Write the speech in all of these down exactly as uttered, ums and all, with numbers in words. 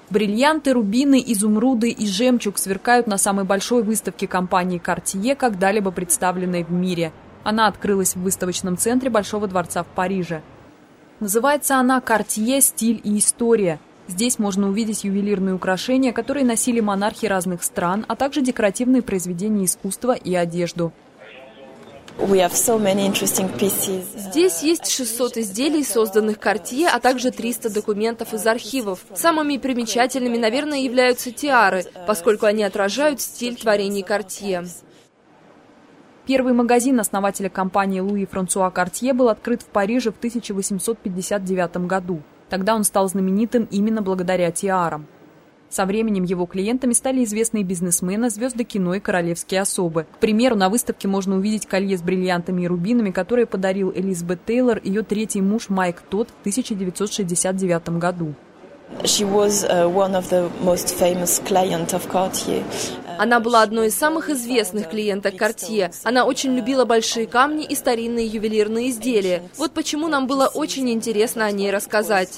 Бриллианты, рубины, изумруды и жемчуг сверкают на самой большой выставке компании Cartier, когда-либо представленной в мире. Она открылась в выставочном центре Большого дворца в Париже. Называется она «Cartier. Стиль и история». Здесь можно увидеть ювелирные украшения, которые носили монархи разных стран, а также декоративные произведения искусства и одежду. Здесь есть шестьсот изделий, созданных Cartier, а также триста документов из архивов. Самыми примечательными, наверное, являются тиары, поскольку они отражают стиль творений Cartier. Первый магазин основателя компании Луи Франсуа Картье был открыт в Париже в тысяча восемьсот пятьдесят девятом году. Тогда он стал знаменитым именно благодаря тиарам. Со временем его клиентами стали известные бизнесмены, звезды кино и королевские особы. К примеру, на выставке можно увидеть колье с бриллиантами и рубинами, которое подарил Элизабет Тейлор ее третий муж Майк Тодд в тысяча девятьсот шестьдесят девятом году. Она была одной из самых известных клиенток Cartier. Она очень любила большие камни и старинные ювелирные изделия. Вот почему нам было очень интересно о ней рассказать.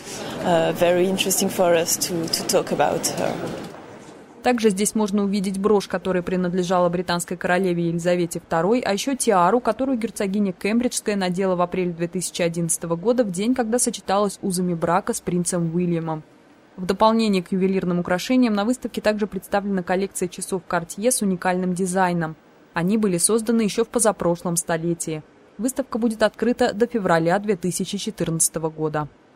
Также здесь можно увидеть брошь, которая принадлежала британской королеве Елизавете второй, а еще тиару, которую герцогиня Кембриджская надела в апреле две тысячи одиннадцатого года, в день, когда сочеталась узами брака с принцем Уильямом. В дополнение к ювелирным украшениям на выставке также представлена коллекция часов Cartier с уникальным дизайном. Они были созданы еще в позапрошлом столетии. Выставка будет открыта до февраля две тысячи четырнадцатого года.